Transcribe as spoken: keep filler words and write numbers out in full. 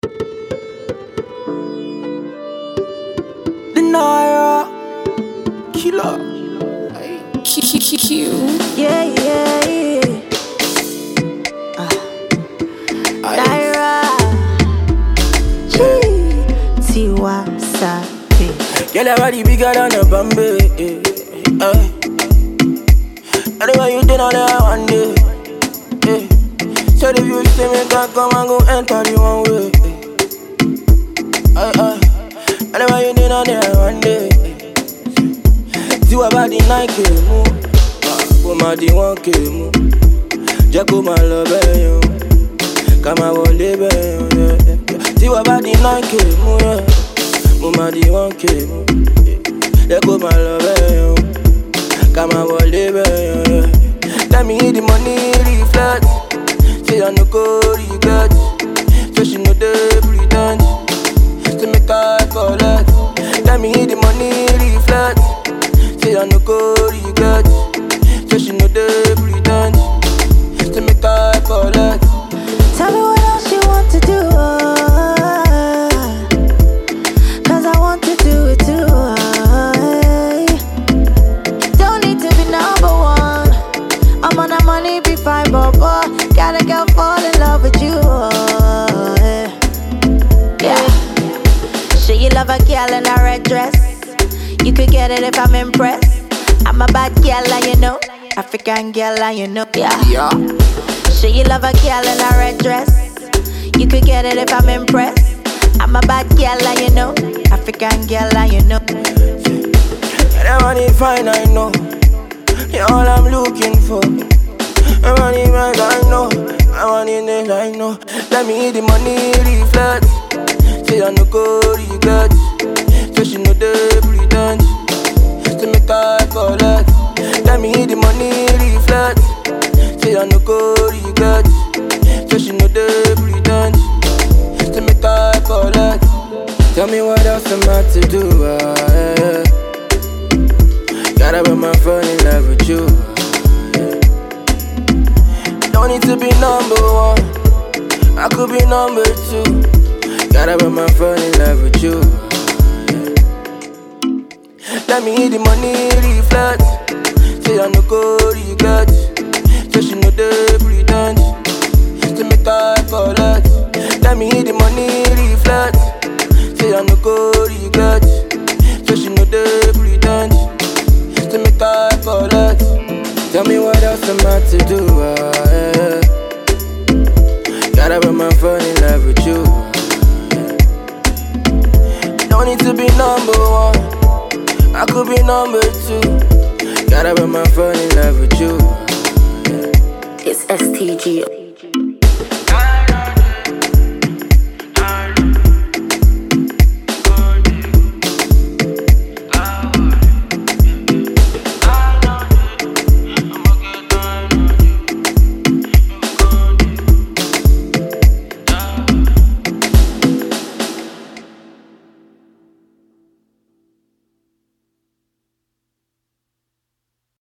The Naira Killer. Q Q Q Q. Yeah, yeah, yeah. Uh, Naira. Gee. Tiwa Savage. Girl, your body bigger than a Bombay. Eh, eh. Anyway, you did all that one day. Eh. So if you see me, can come and go enter the one way. Eh. Eh, eh. Anyway, you did all that one day. Tiwa body Nike move. Kó má di one K mú. Jẹ́ kó má lọ bẹ́ẹ̀ yẹn. Ká má wọlé bẹ́ẹ̀ yẹn. Tiwa body Nike mú. Mo má di one K mú. Jẹ́ kó má lọ bẹ́ẹ̀ yẹn. Ká má wọlé bẹ́ẹ̀ yẹn. Let me hit the money reflect. Say I no go regret. So she no dey pretend. Say make I collect. Let me hit the money reflect. Say I no go regret. So she no dey pretend. Say make I collect. Tell me what else you want to do. uh, Cause I want to do it too. uh, Don't need to be number one. I'm on that money, be fine, but boy, got a girl fall in love with you. uh, Yeah. Sure you love a girl in a red dress. You could get it if I'm impressed. I'm a bad girl and you know, African girl and you know, yeah. Yeah. Sure you love a girl in a red dress. You could get it if I'm impressed. I'm a bad girl and you know, African girl and you know. That money fine, I know. You're all I'm looking for. My money right, I know. My money nails, I know. Let me hit the money reflect. Say I no go regret. So she no dey pretend. Say make I collect. Let me hit the money reflect. Say I no go regret. So she no dey pretend. Say make I collect. Tell me what else I'm about to do. Ah, yeah. Gotta put my phone in love with you. Yeah. Don't need to be number one. I could be number two. Gotta put my phone in love with you. Let me hit the money reflect. Say I no go regret. So she no dey pretend. Say make I collect. Let me hit the money reflect. Say I no go regret. So she no dey pretend. Say make I collect. Tell me what else I'm about to do. Ah, yeah. Gotta put my phone in love with you. Yeah. Don't need to be number one. I could be number two. Gotta put my phone in love with you. Yeah. It's S T G.